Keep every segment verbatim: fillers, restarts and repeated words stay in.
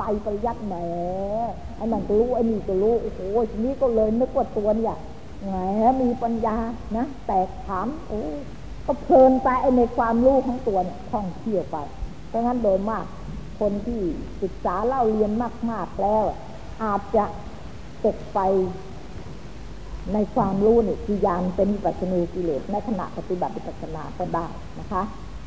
ไปปริยัติแหมไอ้นั่นก็รู้ไอ้นี่ก็รู้โอ้โหทีนี้ก็เลยนึกว่าตัวเนี่ยแหมมีปัญญานะแตกถามโอ้ก็เพลินไปไอ้ในความรู้ของตัวเนี่ยท่องเที่ยวไปเพราะงั้นโดยมากคนที่ศึกษาเล่าเรียนมากๆแล้วอาจจะตกไปในความรู้เนี่ยที่ยานเป็นวิปัสสนูกิเลสในขณะปฏิบัติวิปัสสนาก็ได้นะคะ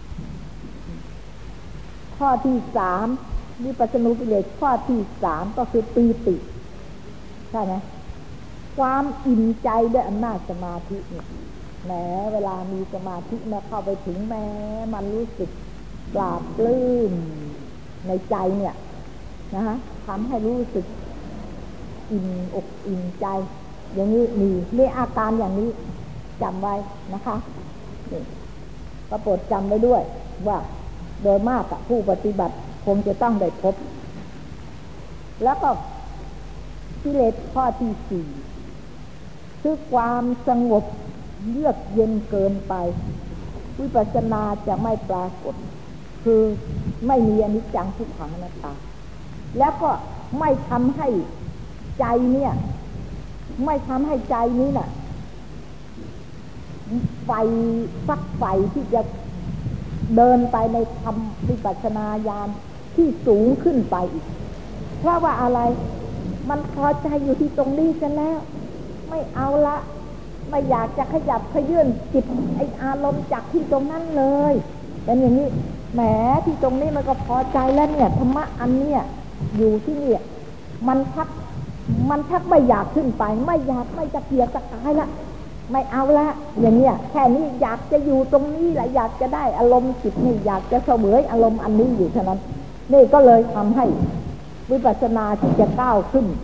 ข้อที่สามวิปัสสนูกิเลสข้อที่สามก็คือปีติใช่ไหมความอิ่มใจด้วยอำนาจสมาธิเนี่ยแม้เวลามีสมาธิมาเข้าไปถึงแม้มันรู้สึกปราบปลื้มในใจเนี่ยนะฮะทำให้รู้สึกอิ่มอกอิ่มใจอย่างนี้มีมีอาการอย่างนี้จำไว้นะคะนี่ก็โปรดจำไว้ด้วยว่าโดยมากผู้ปฏิบัติคงจะต้องได้พบแล้วก็กิเลสข้อที่สี่คือความสงบเยือกเย็นเกินไปวิปัสสนาจะไม่ปรากฏคือไม่มีอนิจจังทุกขังอนัตตาแล้วก็ไม่ทำให้ใจเนี่ยไม่ทำให้ใจนี้น่ะไฟฟักไฟที่จะเดินไปในธรรมวิปัสสนาญาณที่สูงขึ้นไปอีกเพราะว่าอะไรมันพอใจอยู่ที่ตรงนี้กันแล้วไม่เอาละไม่อยากจะขยับขยื่นจิตไออารมณ์จากที่ตรงนั้นเลยเป็นอย่างนี้แหมที่ตรงนี้มันก็พอใจแล้วเนี่ยธรรมะอันเนี้ยอยู่ที่นี่มันชักมันชักไม่อยากขึ้นไปไม่อยากไม่จะเกียกจะกายละไม่เอาละอย่างเนี้ยแค่นี้อยากจะอยู่ตรงนี้แหละอยากจะได้อารมณ์จิตนี่อยากจะเสวยอารมณ์อันนี้อยู่เท่านั้นนี่ก็เลยทำให้วิปัสสนาที่จะก้าวขึ้น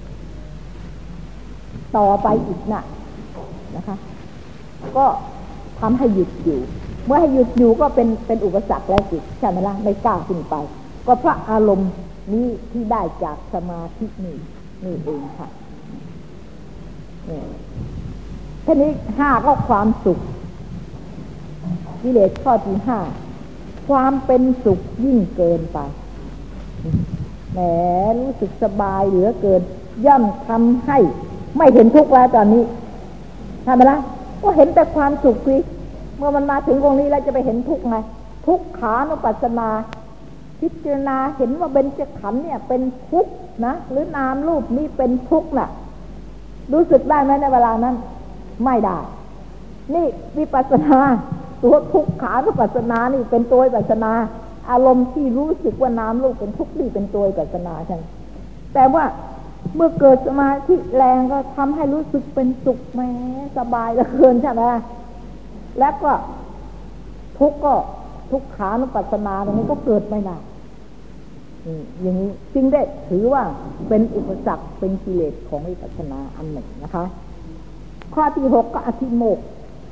ต่อไปอีกน่ะนะคะก็ทำให้หยุดอยู่เมื่อให้หยุดอยู่ก็เป็นเป็นอุปสรรคแล้วสิใช่ไหมล่ะไม่ก้าวขึ้นไปก็เพราะอารมณ์นี้ที่ได้จากสมาธินี่นี่เองค่ะนี่ทีนี้ห้าก็ความสุขกิเลสข้อที่ห้าความเป็นสุขยิ่งเกินไปแหมรู้สึกสบายเหลือเกินย่อมทำให้ไม่เห็นทุกข์แล้วตอนนี้ทำไมล่ะก็เห็นแต่ความสุขสิเมื่อมันมาถึงตรงนี้แล้วจะไปเห็นทุกข์ไงทุกขานุปัสสนาพิจารณาเห็นว่าเบญจขันธ์เนี่ยเป็นทุกข์นะหรือนามรูปนี้เป็นทุกข์น่ะรู้สึกได้ไหมในเวลานั้นไม่ได้นี่วิปัสสนาตัวทุกขานุปัสสนานี่เป็นตัววิปัสสนาอารมณ์ที่รู้สึกว่านามรูปเป็นทุกข์นี่เป็นตัววิปัสสนาใช่แต่ว่าเมื่อเกิดสมาธิแรงก็ทำให้รู้สึกเป็นสุขแม้สบายเหลือเกินใช่ไหมแล้วก็ทุกข์ก็ทุกขานุปัสสนาตรงนี้ก็เกิดไม่ได้อย่างนี้จึงได้ถือว่าเป็นอุปสรรคเป็นกิเลสของวิปัสสนาอันหนึ่งนะคะข้อที่หกก็อธิโมกข์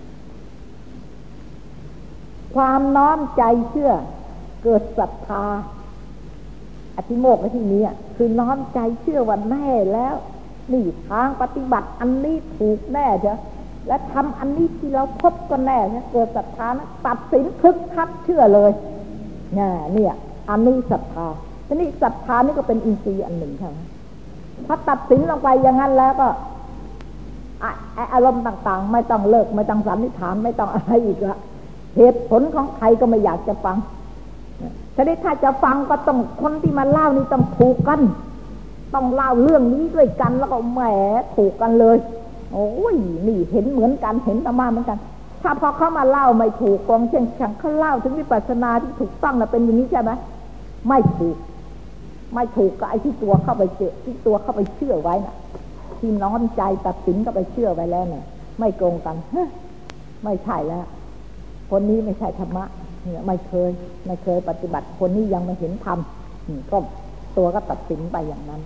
ความน้อมใจเชื่อเกิดศรัทธาอธิโมกข์ในที่นี้คือน้อมใจเชื่อว่าแน่แล้วนี่ทางปฏิบัติอันนี้ถูกแน่เถอะและทำอันนี้ที่เราพบก็แน่เนี่ยเกิดศรัทธานะตัดสินคึกคักเชื่อเลยเนี่ยเนี่ยอันนี้ศรัทธาทีนี้ศรัทธานี่ก็เป็นอินทรีย์อันหนึ่งค่ะพอตัดสินลงไปอย่างนั้นแล้วก็อารมณ์ต่างๆไม่ต้องเลิกไม่ต้องสันนิษฐานไม่ต้องอะไรอีกละเหตุผลของใครก็ไม่อยากจะฟังทีนี้ถ้าจะฟังก็ต้องคนที่มาเล่านี่ต้องถูกกันต้องเล่าเรื่องนี้ด้วยกันแล้วก็แหมถูกกันเลยโอ้ยนี่เห็นเหมือนกันเห็นธรรมะเหมือนกันถ้าพอเขามาเล่าไม่ถูกกองเช่นฉันเขาเล่าถึงวิปัสสนาที่ถูกต้องน่ะเป็นอย่างนี้ใช่ไหมไม่ถูกไม่ถูกกับไอ้ที่ตัวเข้าไปเจอที่ตัวเข้าไปเชื่อไว้น่ะที่น้อมใจตัดสินก็ไปเชื่อไว้แล้วเนี่ยไม่ตรงกันไม่ใช่แล้วคนนี้ไม่ใช่ธรรมะเนี่ยไม่เคยไม่เคยปฏิบัติคนนี้ยังไม่เห็นธรรมก็ตัวก็ตัดสินไปอย่างนั้น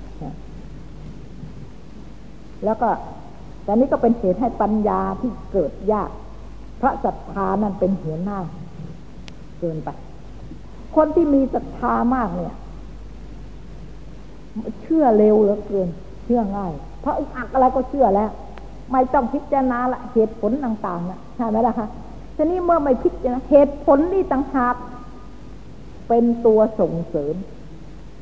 แล้วก็แต่นี้ก็เป็นเหตุให้ปัญญาที่เกิดยากเพราะศรัทธานั้นเป็นหัวหน้าเกินไปคนที่มีศรัทธามากเนี่ยเชื่อเร็วเหลือเกินเชื่อง่ายเพราะอีกอักอะไรก็เชื่อแล้วไม่ต้องพิจารณาละเหตุผลต่างๆนะใช่ไหมล่ะคะทีนี้เมื่อไม่พิจารณาเหตุผลนี่ต่างหากเป็นตัวส่งเสริม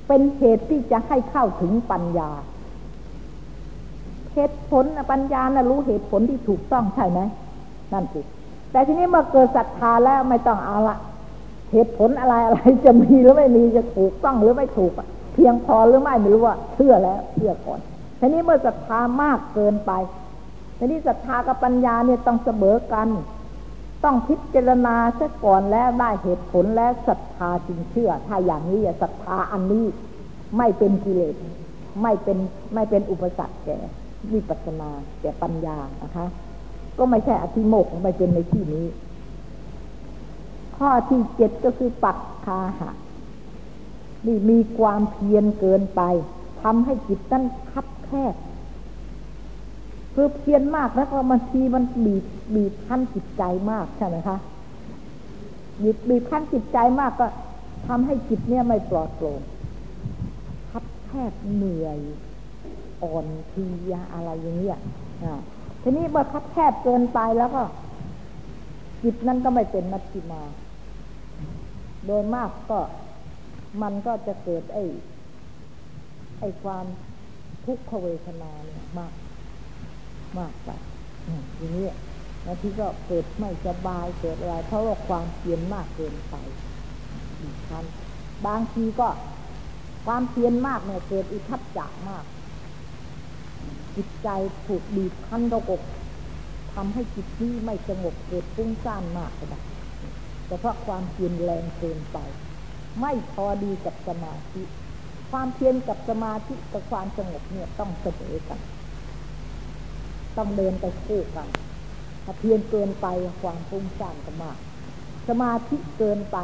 เป็นเหตุที่จะให้เข้าถึงปัญญาเหตุผลปัญญานะรู้เหตุผลที่ถูกต้องใช่ไหมนั่นสิแต่ทีนี้เมื่อเกิดศรัทธาแล้วไม่ต้องเอาละเหตุผลอะไรอะไรจะมีหรือไม่มีจะถูกต้องหรือไม่ถูกเพียงพอหรือไม่ไม่รู้ว่าเชื่อแล้วเชื่อก่อนทีนี้เมื่อศรัทธามากเกินไปทีนี้ศรัทธากับปัญญาเนี่ยต้องเสมอกันต้องพิจารณาซะก่อนแล้วได้เหตุผลแล้วศรัทธาจึงเชื่อถ้าอย่างนี้ศรัทธาอันนี้ไม่เป็นกิเลสไม่เป็นไม่เป็นอุปสรรคแก่วิปัสสนาแก่ปัญญานะคะก็ไม่ใช่อธิโมกข์ไม่เป็นในที่นี้ข้อที่เจ็ดก็คือปักคาหะนี่มีความเพียรเกินไปทำให้จิตนั้นคับแคบคือเพียรมากแล้วก็บางทีมันบีบบีบคั้นจิตใจมากใช่ไหมคะบีบบีบคั้นจิตใจมากก็ทำให้จิตเนี่ยไม่ปลอดโปร่งคับแคบเหนื่อยอ่อนเพลียอะไรอย่างเงี้ยทีนี้เมื่อคับแคบเกินไปแล้วก็จิตนั้นก็ไม่เป็นมัชฌิมาโดยมากก็มันก็จะเกิดไอ้ไอ้ความทุกขเวทนาเนี่ยมากมากไปทีนี้บางทีก็เกิดไม่สบายเกิดอะไรเพราะว่าความเพียรมากเกินไปอีกครั้งบางทีก็ความเพียรมากเนี่ยเกิดอุทธัจจะมากจิตใจถูกบีบคั้นระกบทำให้จิตนี้ไม่สงบเกิดฟุ้งซ่านมากเลยแต่เพราะความเพียรแรงเกินไปไม่พอดีกับสมาธิความเพียรกับสมาธิกับความสงบเนี่ยต้องเสมอกันต้องเดินไปคู่กันถ้าเพียรเกินไปความฟุ้งซ่านก็มากสมาธิเกินไป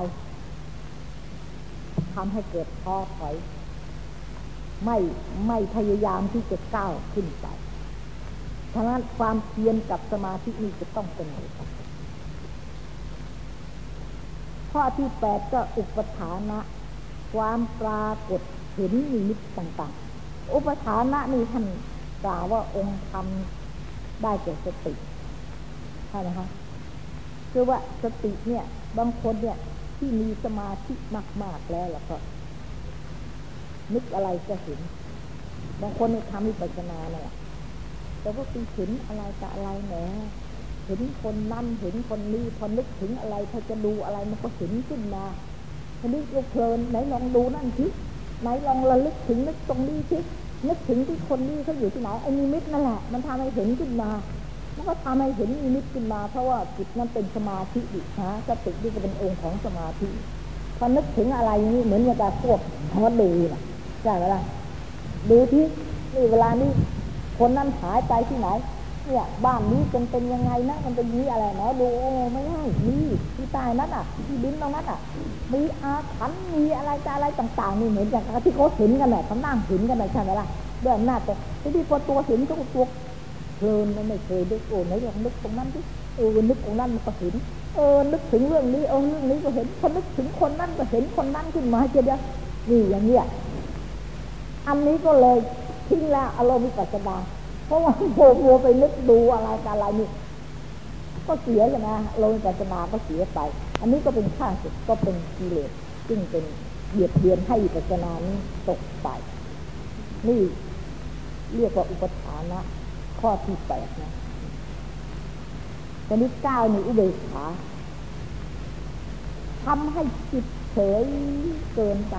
ทำให้เกิดท้อถอยไม่ไม่พยายามที่จะก้าวขึ้นไปฉะนั้นความเพียรกับสมาธินี่จะต้องเสมอกันข้อที่แปดก็อุปทานะความปรากฏเห็นนิมิตต่างๆอุปทานะนี่ท่านกล่าวว่าองค์ธรรมได้แก่สติใช่ไหมคะคือว่าสติเนี่ยบางคนเนี่ยที่มีสมาธิมากๆแล้วแล้วก็นึกอะไรก็เห็นบางคนเนี่ยทำวิปัสสนาเนี่ยแต่ว่าไปเห็นอะไรกับอะไรแหมเห็นคนนั่นเห็นคนนี้พอนึกถึงอะไรพอจะดูอะไรมันก็เห็นขึ้นมาทีนี้ก็เพลินไหนลองดูนั่นสิไหนลองระลึกถึงนึกตรงนี้สินึกถึงที่คนนี้เขาอยู่ที่ไหนไอ้นิมิตนั่นแหละมันทำให้เห็นขึ้นมามันก็ทำให้เห็นนิมิตขึ้นมาเพราะว่าจิตนั้นเป็นสมาธิดิฮะสตินี่ก็เป็นองค์ของสมาธิพอนึกถึงอะไรนี่เหมือนกับการควบคำว่าดูน่ะใช่ไหมล่ะดูที่นี่เวลานี้คนนั้นหายไปที่ไหนเนี่ยบ้านนี้เป็นเป็นยังไงนะมันเป็นนี้อะไรเนาะดูโอ้ไม่ใช่นี่ที่ใต้นั้นอ่ะที่ดินตรงนั้นอ่ะมีอาถรรพ์มีอะไรจะอะไรต่างๆนี่เหมือนอย่างที่เขาเห็นกันแหละเขานั่งเห็นกันเลยใช่ไหมล่ะเรื่องหน้าแต่ที่พอตัวเห็นก็ตัวเพลินมันไม่เคยนึกโอ้ไหนลองนึกตรงนั้นดิเออนึกตรงนั้นมันก็เห็นเออนึกถึงเรื่องนี้เออเรื่องนี้ก็เห็นพอนึกถึงคนนั้นก็เห็นคนนั้นขึ้นมาเจอเดียวนี่อย่างเงี้ยอันนี้ก็เลยทิ้งแล้วอารมณ์วิปัสสนาเพราะว่าโผล่ไปนึกดูอะไรกับอะไรนี่ก็เสียใช่ไหมอารมณ์วิปัสสนาก็เสียไปอันนี้ก็เป็นข้าศึกก็เป็นกิเลสซึ่งเป็นเบียดเบียนให้วิปัสสนานี้ตกไปนี่เรียกว่าอุปทานะข้อที่แปดนะแต่นี้เก้านี่อุเบกขาทำให้จิตเฉยเกินไป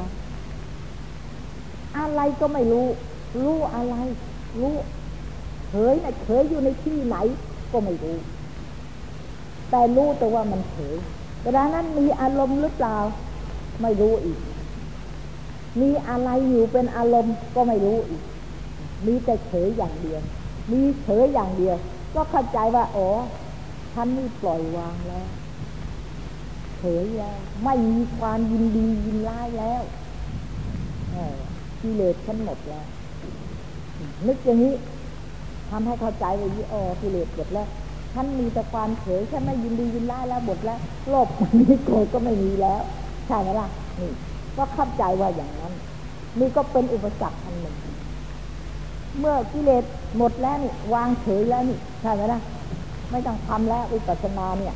อะไรก็ไม่รู้รู้อะไรรู้เฉยนะเฉยอยู่ในที่ไหนก็ไม่รู้แต่รู้แต่ว่ามันเฉยเวลานั้นมีอารมณ์หรือเปล่าไม่รู้อีกมีอะไรอยู่เป็นอารมณ์ก็ไม่รู้อีกมีแต่เฉยอย่างเดียวมีเฉยอย่างเดียวก็เข้าใจว่าอ๋อฉันนี่ปล่อยวางแล้วเฉยแล้วไม่มีความยินดียินร้ายแล้วกิเลสฉันหมดแล้วนึกอย่างนี้ทำให้เข้าใจว่าอ๋อกิเลสหมดแล้วฉันมีแต่ความเฉยฉันไม่ยินดียินร้ายแล้วหมดแล้วโลภมันนี่โกรธก็ไม่มีแล้วใช่ไหมล่ะนี่ก็เข้าใจว่าอย่างนั้นนี่ก็เป็นอุปสรรคอันหนึ่งเมื่อกิเลสหมดแล้วนี่วางเฉยแล้วนี่ใช่ไหมล่ะไม่ต้องทำแล้ววิปัสสนาเนี่ย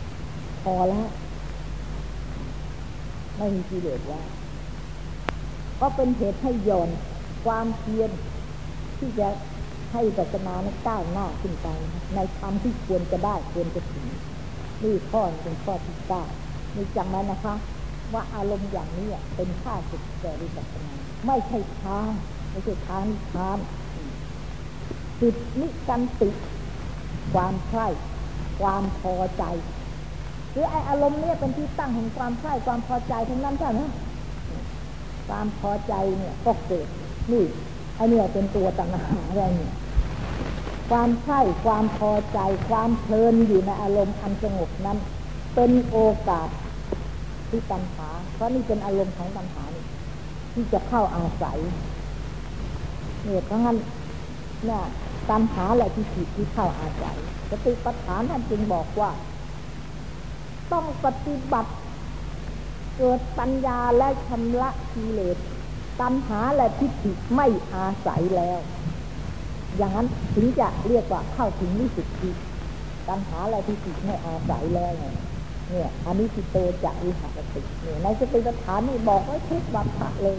พอแล้วไม่มีกิเลสแล้วก็เป็นเหตุให้หย่อนความเพียรที่จะให้วิปัสสนานั้นก้าวหน้าขึ้นไปในธรรมที่ควรจะได้ควรจะถึงนี่ข้อเป็นข้อที่เก้านี่จำไว้นะคะว่าอารมณ์อย่างนี้เป็นข้าศึกแก่วิปัสสนาไม่ใช่ทางไม่ใช่ทางนิพพานจิตนิกันติความใคร่ความพอใจหรือไออารมณ์นี้เป็นที่ตั้งแห่งความใคร่ความพอใจทั้งนั้นใช่ไหมความพอใจเนี่ยก็เกิดนี่ไอเนี่ยเป็นตัวตัณหาอะไรเนี่ยความใคร่ความพอใจความเพลินอยู่ในอารมณ์อันสงบนั้นเป็นโอกาสที่ตัณหาเพราะนี่เป็นอารมณ์ของตัณหาที่จะเข้าอาศัยเนี่ยเพราะงั้นเนี่ยตัณหาแหละที่ผิดที่เข้าอาศัยสติปัฏฐานท่านจึงบอกว่าต้องปฏิบัติเกิดปัญญาและชำระกิเลสตัณหาและทิฏฐิไม่อาศัยแล้วอย่างนั้นถึงจะเรียกว่าเข้าถึงวิสุทธิตัณหาและทิฏฐิไม่อาศัยแล้วเนี่ยอันนี้ติโตจะวิหารติเนี่ยในสติปัฏฐานนี่บอกไว้ทุกวรรคเลย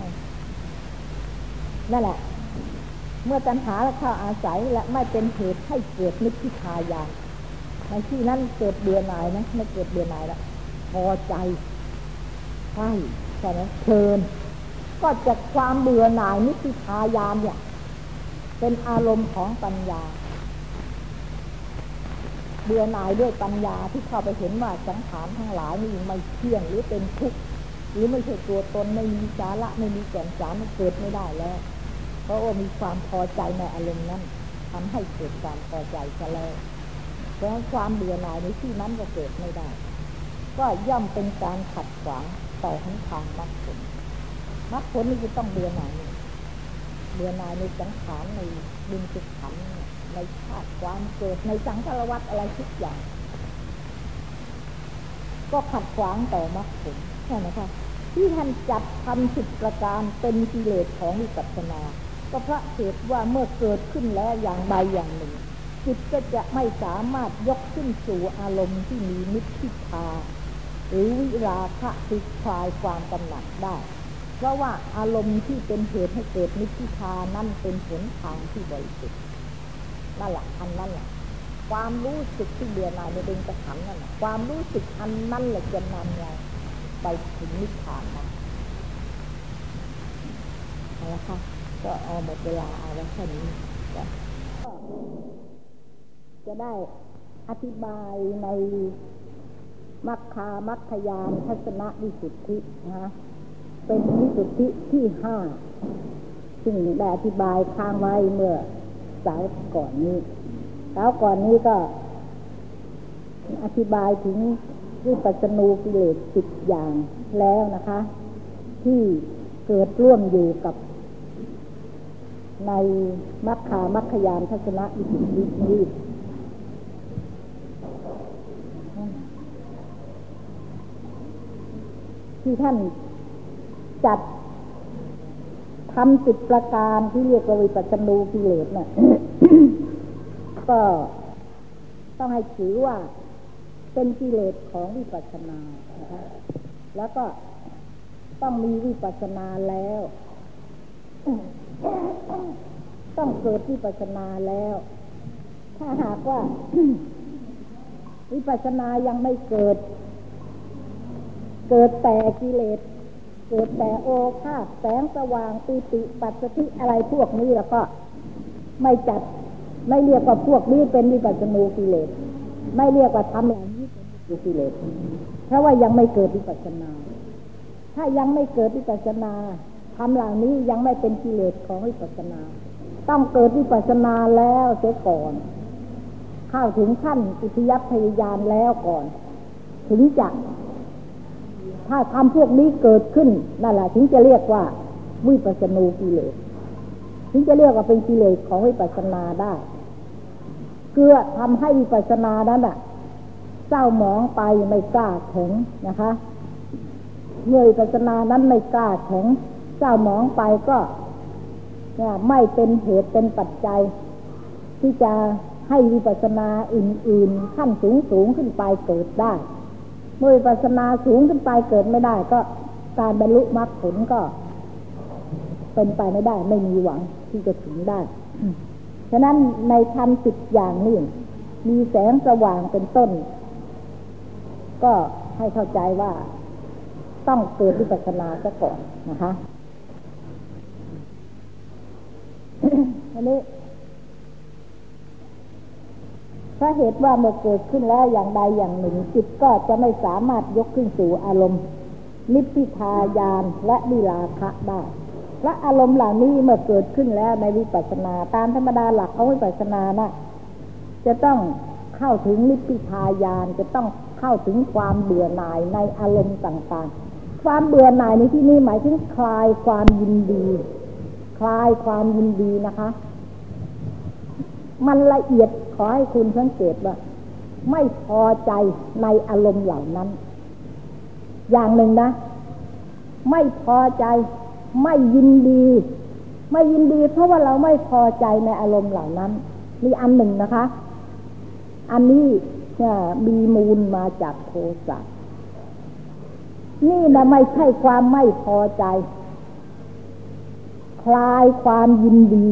นั่นแหละเมื่อตัณหาและเข้าอาศัยและไม่เป็นเหตุให้เกิดนิพพิทายานในที่นั้นเกิดเบื่อหน่ายนะไม่เกิดเบื่อหน่ายแล้วพอใจใช่ใช่ไหมเพลินก็จากความเบื่อหน่ายนิพพิทายานเนี่ยเป็นอารมณ์ของปัญญาเบื่อหน่ายด้วยปัญญาที่เข้าไปเห็นว่าสังขารทั้งหลายนี่ไม่เที่ยงหรือเป็นทุกข์หรือไม่ใช่ตัวตนไม่มีสาระไม่มีแก่นสารมันเกิดไม่ได้แล้วเพราะว่ามีความพอใจในอารมณ์นั้นทำให้เกิดความพอใจซะแล้วเพราะความเบื่อหน่ายในที่นั้นก็เกิดไม่ได้ก็ย่อมเป็นการขัดขวางต่อหนทางมรรคผลมรรคผลนี่จะต้องเบื่อหน่ายเบื่อหน่ายในสังขารในดินสุขขันธ์ในชาติความเกิดในสังสารวัฏอะไรทุกอย่างก็ขัดขวางต่อมรรคผลใช่ไหมคะที่ท่านจัดทำสิบประการเป็นกิเลสของวิปัสสนาก็เพราะเหตุว่าเมื่อเกิดขึ้นแล้วอย่างใดอย่างหนึ่งจิตก็จะไม่สามารถยกขึ้นสู่อารมณ์ที่มีนิพพิทาหรือวิราคะคือคลายความกำหนัดได้เพราะว่าอารมณ์ที่เป็นเหตุให้เกิดนิพพิทานั่นเป็นหนทางที่บริสุทธิ์นั่นแหละอันนั้นแหละความรู้สึกที่เบื่อหน่ายในเบญจขันธ์นั่นแหละความรู้สึกอันนั้นแหละจะนำเราไปถึงนิพพานนะเอาละค่ะก็เอาหมดเวลาเอาไว้แค่นี้ก็จะได้อธิบายในมัคคามัคคยานทัศนวิสุทธินะเป็นวิสุทธิที่ห้าซึ่งได้อธิบายค้างไว้เมื่อสาวก่อนนี้สาวก่อนนี้ก็อธิบายถึงวิปัสสนูกิเลสสิบอย่างแล้วนะคะที่เกิดร่วมอยู่กับในมัคคามัคคยานทัศนวิสุทธินี้ที่ท่านจัดทำสิบประการที่เรียกว่าวิปัสสนูกิเลสน่ะ ก็ต้องให้ถือว่าเป็นกิเลสของวิปัสสนานะคะแล้วก็ต้องมีวิปัสสนาแล้ว ต้องเกิดวิปัสสนาแล้วถ้าหากว่า วิปัสสนายังไม่เกิดเกิดแต่กิเลสเกิดแต่โอภาสแสงสว่างปิติปัสสติอะไรพวกนี้แล้วก็ไม่จัดไม่เรียกว่าพวกนี้เป็นวิปัสสนูกิเลสไม่เรียกว่าทำอย่างนี้เป็นกิเลสเพราะว่ายังไม่เกิดวิปัสสนาถ้ายังไม่เกิดวิปัสสนาทำเหล่านี้ยังไม่เป็นกิเลสของวิปัสสนาต้องเกิดวิปัสสนาแล้วเสียก่อนเข้าถึงขั้นอุทยัพพยายามแล้วก่อนถึงจะถ้าทำพวกนี้เกิดขึ้นนั่นแหละถึงจะเรียกว่าวิปัสสนูกิเลสถึงจะเรียกว่าเป็นกิเลสของวิปัสสนาได้เพื่อทำให้วิปัสสนานั้นน่ะเศร้าหมองไปไม่กล้าแข็งนะคะเมื่อวิปัสสนานั้นไม่กล้าแข็งเศร้าหมองไปก็เนี่ยไม่เป็นเหตุเป็นปัจจัยที่จะให้วิปัสสนาอื่นๆขั้นสูงๆขึ้นไปเกิดได้เมื่อวิปัสสนาสูงขึ้นไปเกิดไม่ได้ก็การบรรลุมรรคผลก็เป็นไปไม่ได้ไม่มีหวังที่จะถึงได้ฉะนั้นในธรรมสิบอย่างนี้มีแสงสว่างเป็นต้นก็ให้เข้าใจว่าต้องเกิดวิปัสสนาซะก่อนนะคะอันนี้เพราะเหตุว่าเมื่อเกิดขึ้นแล้วอย่างใดอย่างหนึ่งจิตก็จะไม่สามารถยกขึ้นสู่อารมณ์นิพพิทายานและวิราคะได้และอารมณ์เหล่านี้เมื่อเกิดขึ้นแล้วในวิปัสสนาตามธรรมดาหลักของวิปัสสนานะจะต้องเข้าถึงนิพพิทายานจะต้องเข้าถึงความเบื่อหน่ายในอารมณ์ต่างๆความเบื่อหน่ายในที่นี้หมายถึงคลายความยินดีคลายความยินดีนะคะมันละเอียดขอให้คุณสังเกตว่าไม่พอใจในอารมณ์เหล่านั้นอย่างหนึ่งนะไม่พอใจไม่ยินดีไม่ยินดีเพราะว่าเราไม่พอใจในอารมณ์เหล่านั้นนี่อันหนึ่งนะคะอันนี้มีมูลมาจากโทสะนี่นะไม่ใช่ความไม่พอใจคลายความยินดี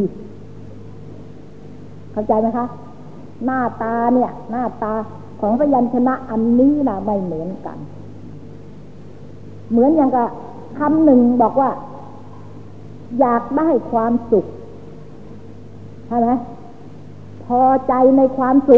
เข้าใจไหมคะหน้าตาเนี่ยหน้าตาของพยัญชนะอันนี้นะไม่เหมือนกันเหมือนอย่างกับคำหนึ่งบอกว่าอยากได้ความสุขใช่ไหมพอใจในความสุข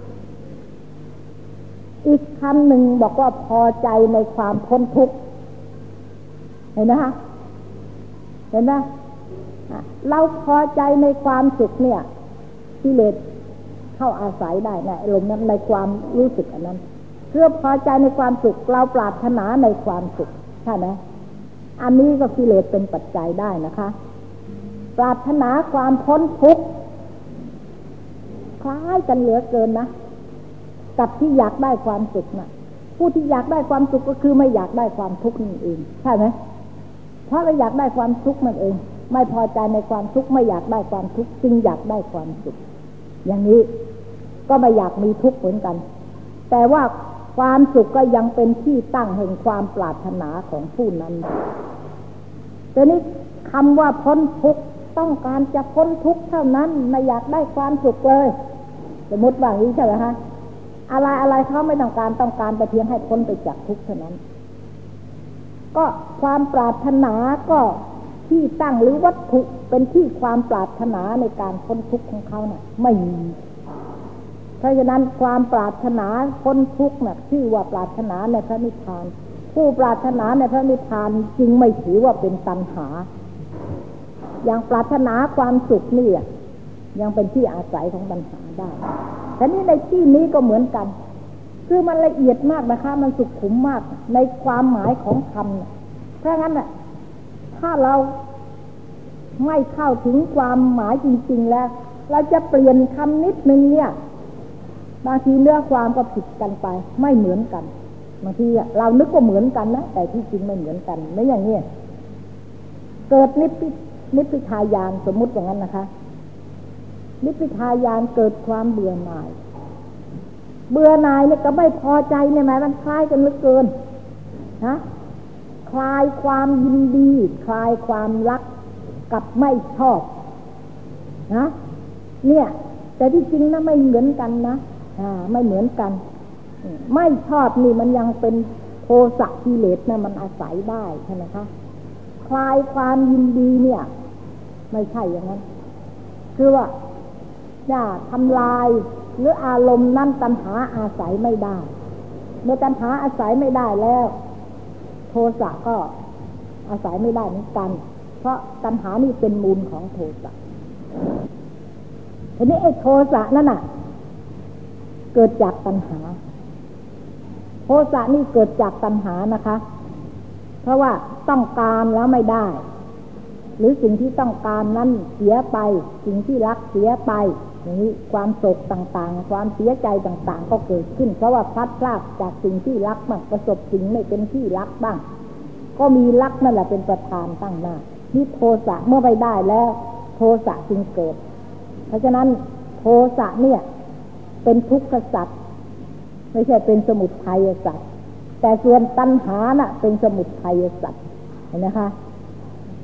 อีกคำหนึ่งบอกว่าพอใจในความพ้นทุกข์เห็นไหมคะเห็นไหมเราพอใจในความสุขเนี่ยกิเลสเข้าอาศัยได้ในอารมณ์นั้นในความรู้สึกอันนั้นเพื่อพอใจในความสุขเราปรารถนาในความสุขใช่ไหมอันนี้ก็กิเลสเป็นปัจจัยได้นะคะปรารถนาความพ้นทุกข์คล้ายกันเหลือเกินนะกับที่อยากได้ความสุขนะผู้ที่อยากได้ความสุขก็คือไม่อยากได้ความทุกข์นั่นเองใช่ไหมเพราะเราอยากได้ความทุกข์นั่นเองไม่พอใจในความทุกข์ไม่อยากได้ความทุกข์จึงอยากได้ความสุขอย่างนี้ก็ไม่อยากมีทุกข์เหมือนกันแต่ว่าความสุขก็ยังเป็นที่ตั้งแห่งความปรารถนาของผู้นั้นแต่นี้คำว่าพ้นทุกข์ต้องการจะพ้นทุกข์เท่านั้นไม่อยากได้ความสุขเลยสมมติว่าอย่างนี้ใช่ไหมคะอะไรอะไรเขาไม่ต้องการต้องการแต่เพียงให้พ้นไปจากทุกข์เท่านั้นก็ความปรารถนาก็ที่ตั้งหรือวัตถุเป็นที่ความปรารถนาในการพ้นทุกข์ของเขาน่ะไม่มีเพราะฉะนั้นความปรารถนาพ้นทุกข์น่ะชื่อว่าปรารถนาในพระนิพพานผู้ปรารถนาในพระนิพพานจึงไม่ถือว่าเป็นตัณหาอย่างปรารถนาความสุขนี่ยังเป็นที่อาศัยของตัณหาได้แต่นี่ในที่นี้ก็เหมือนกันคือมันละเอียดมากนะคะมันสุขุมมากในความหมายของคำเพราะงั้นน่ะถ้าเราไม่เข้าถึงความหมายจริงๆแล้วเราจะเปลี่ยนคำนิดนึงเนี่ยบางทีเนื้อความก็ผิดกันไปไม่เหมือนกันบางทีเรานึกว่าเหมือนกันนะแต่ที่จริงไม่เหมือนกันไม่อย่างนี้เกิดนิพพินิพพิทายานสมมุติอย่างนั้นนะคะนิพพิทายานเกิดความเบื่อหน่ายเบื่อหน่ายเนี่ยก็ไม่พอใจเนี่ยแม้มันคล้ายกันเหลือเกินนะคลายความยินดีคลายความรักกับไม่ชอบนะเนี่ยแต่ที่จริงนะไม่เหมือนกันนะอ่าไม่เหมือนกันไม่ชอบนี่มันยังเป็นโทสะกิเลสนะมันอาศัยได้ใช่ไหมคะคลายความยินดีเนี่ยไม่ใช่อย่างนั้นคือว่าจะทำลายหรืออารมณ์นั้นตัณหาอาศัยไม่ได้เมื่อตัณหาอาศัยไม่ได้แล้วโทสะก็อาศัยไม่ได้เหมือนกันเพราะตัณหานี่เป็นมูลของโทสะทีนี้ไอ้โทสะนั่นน่ะเกิดจากตัณหาโทสะนี่เกิดจากตัณหานะคะเพราะว่าต้องการแล้วไม่ได้หรือสิ่งที่ต้องการนั้นเสียไปสิ่งที่รักเสียไปอย่างนี้ความโศกต่างๆความเสียใจต่างๆก็เกิดขึ้นเพราะว่าพลัดพรากจากสิ่งที่รักบ้างประสบสิ่งไม่เป็นที่รักบ้างก็มีรักนั่นแหละเป็นประธานตั้งหน้านี่โทสะเมื่อไปได้แล้วโทสะจึงเกิดเพราะฉะนั้นโทสะเนี่ยเป็นทุกขสัตว์ไม่ใช่เป็นสมุทัยสัตว์แต่ส่วนตัณหาน่ะเป็นสมุทัยสัตว์เห็นไหมคะ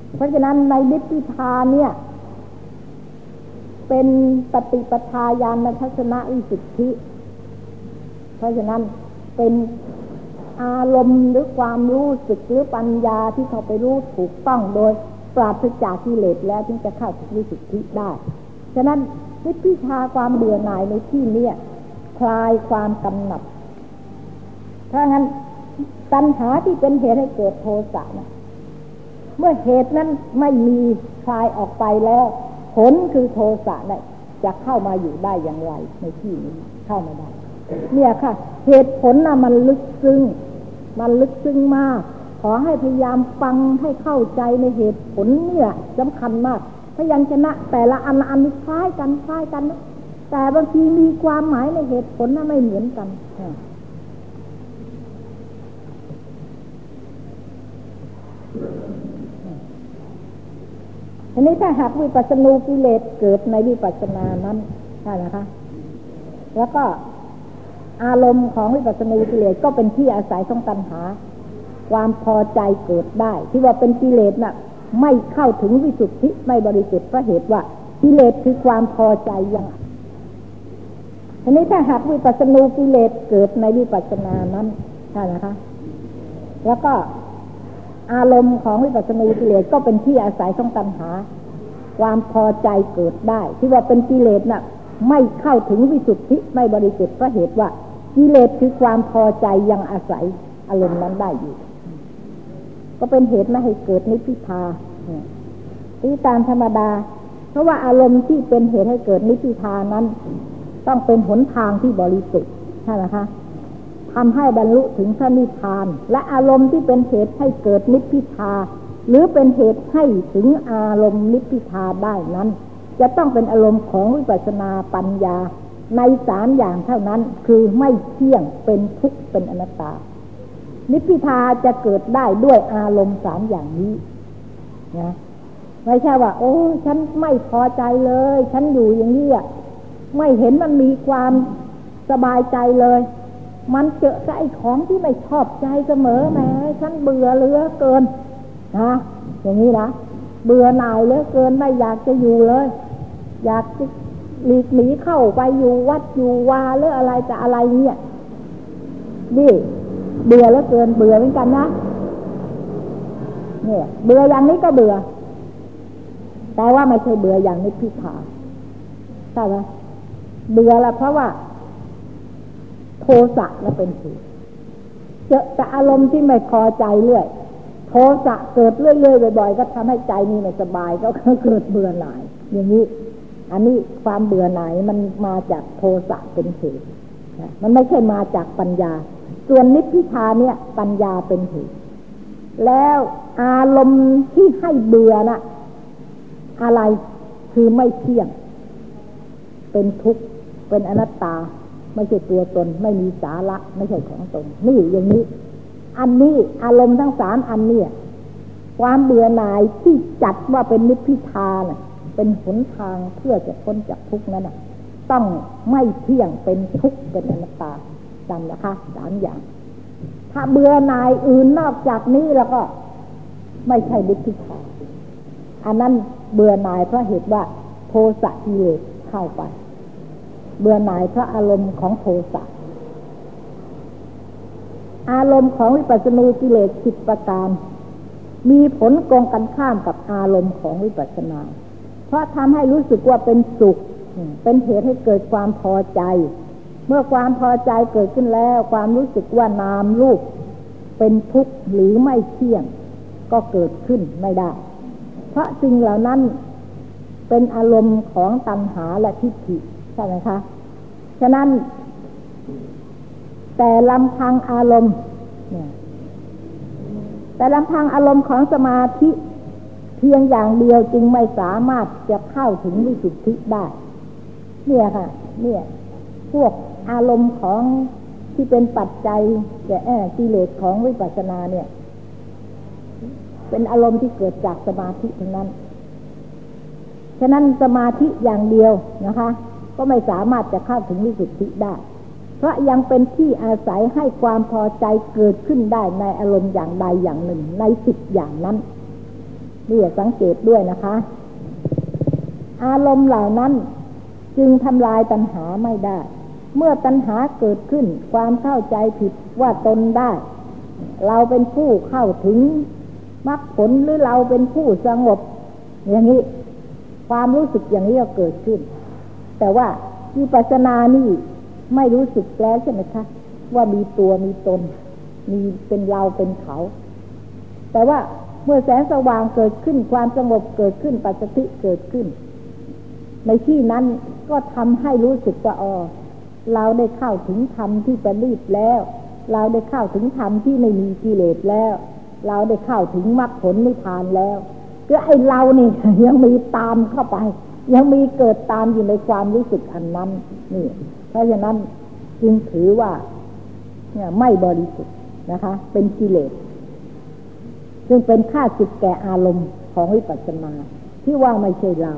เพราะฉะนั้นในนิพพิทาเนี่ยเป็นปฏิปทาญาณทัศนวิสุทธิเพราะฉะนั้นเป็นอารมณ์หรือความรู้สึกหรือปัญญาที่เขาไปรู้ถูกต้องโดยปราศจากกิเลสแล้วถึงจะเข้าถึงวิสุทธิได้ฉะนั้นนิพพิทาความเบื่อหน่ายในที่นี้คลายความกำหนัดถ้างั้นตัณหาที่เป็นเหตุให้เกิดโทสะนะเมื่อเหตุนั้นไม่มีคลายออกไปแล้วผลคือโทสะเนี่ยจะเข้ามาอยู่ได้อย่างไรในที่นี้เข้ามาได้เนี่ยค่ะเหตุผลน่ะมันลึกซึ้งมันลึกซึ้งมากขอให้พยายามฟังให้เข้าใจในเหตุผลเนี่ยสำคัญมากพยัญชนะแต่ละอันอันคล้ายกันคล้ายกันนะแต่บางทีมีความหมายในเหตุผลน่ะไม่เหมือนกันทีนี้ถ้าหากวิปัสสนูกิเลสเกิดในวิปัสสนานั้นใช่ไหมคะแล้วก็อารมณ์ของวิปัสสนูกิเลสก็เป็นที่อาศัยของตัณหาความพอใจเกิดได้ที่ว่าเป็นกิเลสน่ะไม่เข้าถึงวิสุทธิไม่บริสุทธิ์เพราะเหตุว่ากิเลสคือความพอใจอย่างทีนี้ถ้าหากวิปัสสนูกิเลสเกิดในวิปัสสนานั้นใช่ไหมคะแล้วก็อารมณ์ของวิปัสสนูกิเลสก็เป็นที่อาศัยของตัณหาความพอใจเกิดได้ที่ว่าเป็นกิเลสน่ะไม่เข้าถึงวิสุทธิไม่บริสุทธิ์เพราะเหตุว่ากิเลสคือความพอใจยังอาศัยอารมณ์นั้นได้อยู่ก็เป็นเหตุไม่ให้เกิดนิพพิทาที่ตามธรรมดาเพราะว่าอารมณ์ที่เป็นเหตุให้เกิดนิพพิทานั้นต้องเป็นหนทางที่บริสุทธิ์ใช่ไหมคะทำให้บรรลุถึงพระนิพพานและอารมณ์ที่เป็นเหตุให้เกิดนิพพิทาหรือเป็นเหตุให้ถึงอารมณ์นิพพิทาได้นั้นจะต้องเป็นอารมณ์ของวิปัสสนาปัญญาในสามอย่างเท่านั้นคือไม่เที่ยงเป็นทุกข์เป็นอนัตตานิพพิทาจะเกิดได้ด้วยอารมณ์สามอย่างนี้นะไม่ใช่ว่าโอ้ฉันไม่พอใจเลยฉันอยู่อย่างนี้อ่ะไม่เห็นมันมีความสบายใจเลยมันเจอไอ้ของที่ไม่ชอบใจเสมอแม้ฉันเบื่อเหลือเกินนะอย่างนี้นะเบื่อหน่ายเหลือเกินไม่อยากจะอยู่เลยอยากจะหลีกหนีเข้าไปอยู่วัดอยู่วาหรืออะไรจะอะไรเนี่ยนี่เบื่อเหลือเกินเบื่อเหมือนกันนะเนี่ยเบื่ออย่างนี้ก็เบื่อแต่ว่าไม่ใช่เบื่ออย่างนิพพิทาใช่ไหมเบื่อละเพราะว่าโทสะแล้วเป็นเหตุเจอแต่อารมณ์ที่ไม่พอใจเรื่อยโทสะเกิดเรื่อยๆบ่อยๆก็ทำให้ใจนี่ไม่สบายก็เกิดเบื่อหน่ายอย่างนี้อันนี้ความเบื่อหน่ายมันมาจากโทสะเป็นเหตุมันไม่ใช่มาจากปัญญาส่วนนิพพิทาเนี่ยปัญญาเป็นเหตุแล้วอารมณ์ที่ให้เบื่อน่ะอะไรคือไม่เที่ยงเป็นทุกข์เป็นอนัตตาไม่ใช่ตัวตนไม่มีสาระไม่ใช่ของตนนี่อย่างนี้อันนี้อารมณ์ทั้งสามอันเนี่ยความเบื่อหน่ายที่จัดว่าเป็นนิพพิทาน่ะเป็นหนทางเพื่อจะพ้นจากทุกข์นั้นน่ะต้องไม่เที่ยงเป็นทุกข์เป็นอนัตตาจำนะคะสามอย่างถ้าเบื่อหน่ายอื่นนอกจากนี้แล้วก็ไม่ใช่นิพพิทาอันนั้นเบื่อหน่ายเพราะเหตุว่าโทสะกิเลสเข้าไปเบื่อหน่ายเพราะอารมณ์ของโทสะอารมณ์ของวิปัสสนูกิเลสสิบประการมีผลตรงกันข้ามกับอารมณ์ของวิปัสสนาเพราะทำให้รู้สึกว่าเป็นสุขเป็นเหตุให้เกิดความพอใจเมื่อความพอใจเกิดขึ้นแล้วความรู้สึกว่านามรูปเป็นทุกข์หรือไม่เที่ยงก็เกิดขึ้นไม่ได้เพราะสิ่งเหล่านั้นเป็นอารมณ์ของตัณหาและทิฏฐิใช่ไหมคะฉะนั้นแต่ลำพังอารมณ์เนี่ยแต่ลำพังอารมณ์ของสมาธิเพียงอย่างเดียวจึงไม่สามารถจะเข้าถึงวิสุทธิได้เนี่ยค่ะเนี่ยพวกอารมณ์ของที่เป็นปัจจัยแก่กิเลสของวิปัสสนาเนี่ยเป็นอารมณ์ที่เกิดจากสมาธิทั้งนั้นฉะนั้นสมาธิอย่างเดียวนะคะก็ไม่สามารถจะเข้าถึงวิสุทธิได้เพราะยังเป็นที่อาศัยให้ความพอใจเกิดขึ้นได้ในอารมณ์อย่างใดอย่างหนึ่งในสิบอย่างนั้นนี่สังเกตด้วยนะคะอารมณ์เหล่านั้นจึงทำลายตัณหาไม่ได้เมื่อตัณหาเกิดขึ้นความเข้าใจผิดว่าตนได้เราเป็นผู้เข้าถึงมรรคผลหรือเราเป็นผู้สงบอย่างนี้ความรู้สึกอย่างนี้ก็เกิดขึ้นแต่ว่าวิปัสสนานี่ไม่รู้สึกแล้วใช่ไหมคะว่ามีตัวมีตนมีเป็นเราเป็นเขาแต่ว่าเมื่อแสงสว่างเกิดขึ้นความสงบเกิดขึ้นปัสสติเกิดขึ้นในที่นั้นก็ทำให้รู้สึกว่าอ๋อเราได้เข้าถึงธรรมที่ประณีตแล้วเราได้เข้าถึงธรรมที่ไม่มีกิเลสแล้วเราได้เข้าถึงมรรคผลนิพพานแล้วก็ไอ้เรานี่ยังมีตามเข้าไปยังมีเกิดตามอยู่ในความรู้สึกอันนั้นนี่เพราะฉะนั้นจึงถือว่าเนี่ยไม่บริสุทธิ์นะคะเป็นกิเลสซึ่งเป็นข้าศึกแก่อารมณ์ของวิปัสสนาที่ว่าไม่ใช่เรา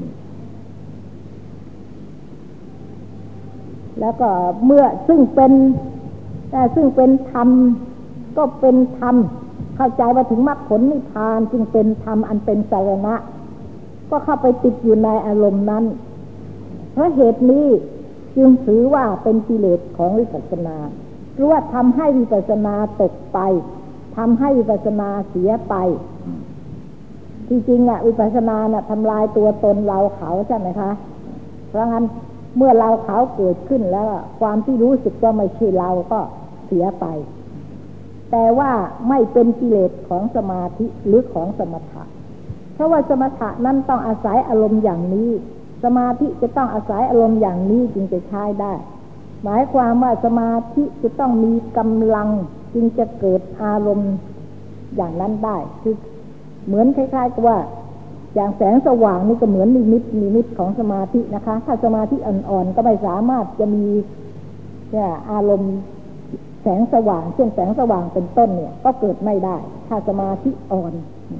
แล้วก็เมื่อซึ่งเป็นแต่ซึ่งเป็นธรรมก็เป็นธรรมเข้าใจว่าถึงมรรคผลนิพพานจึงเป็นธรรมอันเป็นสารณะก็เข้าไปติดอยู่ในอารมณ์นั้นเพราะเหตุนี้จึงถือว่าเป็นกิเลสของวิปัสสนาหรือว่าทำให้วิปัสสนาตกไปทำให้วิปัสสนาเสียไปที่จริงอ่ะวิปัสสนาน่ะทำลายตัวตนเราเขาใช่ไหมคะเพราะงั้นเมื่อเราเขาเกิดขึ้นแล้วความที่รู้สึกว่าไม่ใช่เราก็เสียไปแต่ว่าไม่เป็นกิเลสของสมาธิหรือของสมถะเพราะว่าสมถะนั้นต้องอาศัยอารมณ์อย่างนี้สมาธิจะต้องอาศัยอารมณ์อย่างนี้จึงจะใช้ได้หมายความว่าสมาธิจะต้องมีกำลังจึงจะเกิดอารมณ์อย่างนั้นได้คือเหมือนคล้ายๆกับว่าอย่างแสงสว่างนี่ก็เหมือนนิมิตนิมิตของสมาธินะคะถ้าสมาธิอ่อนๆก็ไม่สามารถจะมีเนี่ยอารมณ์แสงสว่างเช่นแสงสว่างเป็นต้นเนี่ยก็เกิดไม่ได้ถ้าสมาธิอ่อน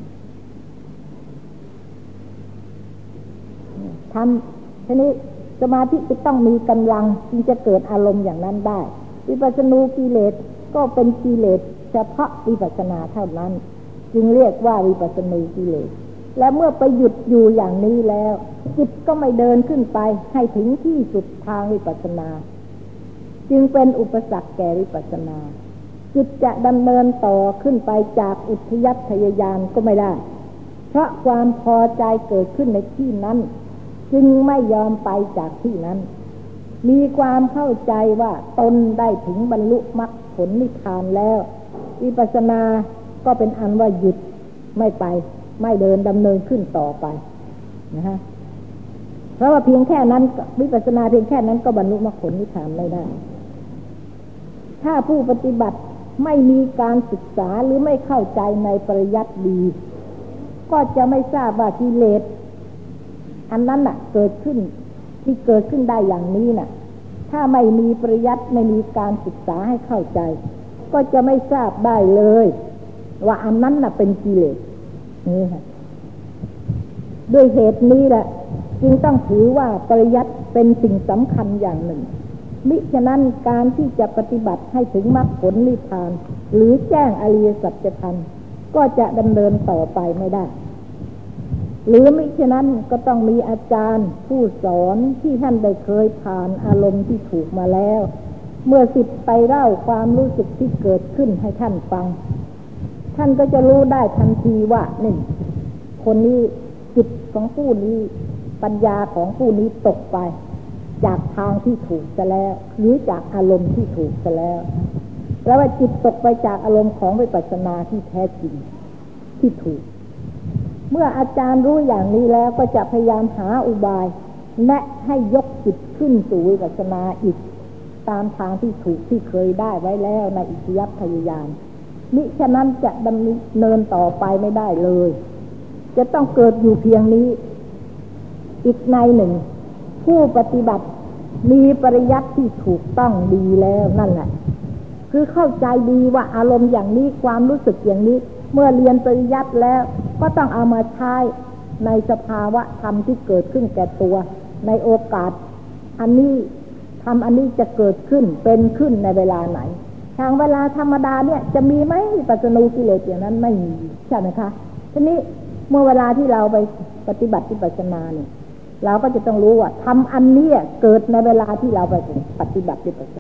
ทำทีนี้สมาธิจะต้องมีกำลังจึงจะเกิดอารมณ์อย่างนั้นได้วิปัสสนูกิเลสก็เป็นกิเลสเฉพาะวิปัสสนาเท่านั้นจึงเรียกว่าวิปัสสนูกิเลสและเมื่อไปหยุดอยู่อย่างนี้แล้วจิตก็ไม่เดินขึ้นไปให้ถึงที่สุดทางวิปัสสนาจึงเป็นอุปสรรคแก่วิปัสสนาจิตจะดำเนินต่อขึ้นไปจากอุทยัพยายานก็ไม่ได้เพราะความพอใจเกิดขึ้นในที่นั้นจึงไม่ยอมไปจากที่นั้นมีความเข้าใจว่าตนได้ถึงบรรลุมรรคผลนิพพานแล้ววิปัสสนาก็เป็นอันว่าหยุดไม่ไปไม่เดินดำเนินขึ้นต่อไปนะฮะเพราะว่าเพียงแค่นั้นวิปัสสนาเพียงแค่นั้นก็บรรลุมรรคผลนิพพานไม่ได้ถ้าผู้ปฏิบัติไม่มีการศึกษาหรือไม่เข้าใจในปริยัติดีก็จะไม่ทราบว่ากิเลสอันนั้นน่ะเกิดขึ้นที่เกิดขึ้นได้อย่างนี้น่ะถ้าไม่มีปริยัติไม่มีการศึกษาให้เข้าใจก็จะไม่ทราบได้เลยว่าอันนั้นน่ะเป็นกิเลสนี่ค่ะด้วยเหตุนี้แหละจึงต้องถือว่าปริยัติเป็นสิ่งสำคัญอย่างหนึ่งมิฉะนั้นการที่จะปฏิบัติให้ถึงมรรคผลนิพพานหรือแจ้งอริยสัจธรรมก็จะดำเนินต่อไปไม่ได้หรือมิฉะนั้นก็ต้องมีอาจารย์ผู้สอนที่ท่านได้เคยผ่านอารมณ์ที่ถูกมาแล้วเมื่อศิษย์ไปเล่าความรู้สึกที่เกิดขึ้นให้ท่านฟังท่านก็จะรู้ได้ทันทีว่านี่คนนี้จิตของผู้นี้ปัญญาของผู้นี้ตกไปจากทางที่ถูกซะแล้วหรือจากอารมณ์ที่ถูกซะแล้วแล้วว่าจิตตกไปจากอารมณ์ของวิปัสสนาที่แท้จริงที่ถูกเมื่ออาจารย์รู้อย่างนี้แล้วก็จะพยายามหาอุบายแนะให้ยกจิตขึ้นสู่วิปัสสนาอีกตามทางที่ถูกที่เคยได้ไว้แล้วในอิทธิยัพยายานมิฉะนั้นจะดำเนินต่อไปไม่ได้เลยจะต้องเกิดอยู่เพียงนี้อีกในหนึ่งผู้ปฏิบัติมีปริยัติที่ถูกต้องดีแล้วนั่นแหละคือเข้าใจดีว่าอารมณ์อย่างนี้ความรู้สึกอย่างนี้เมื่อเรียนปริยัติแล้วก็ต้องเอามาใช้ในสภาวะธรรมที่เกิดขึ้นแก่ตัวในโอกาสอันนี้ธรรมอันนี้จะเกิดขึ้นเป็นขึ้นในเวลาไหนทางเวลาธรรมดาเนี่ยจะมีไหมวิปัสสนูกิเลสอย่างนั้นไม่มีใช่ไหมคะทีนี้เมื่อเวลาที่เราไปปฏิบัติวิปัสสนาเนี่ยเราก็จะต้องรู้ว่าทำอันนี้เกิดในเวลาที่เราไปปฏิบัติวิปัสสนา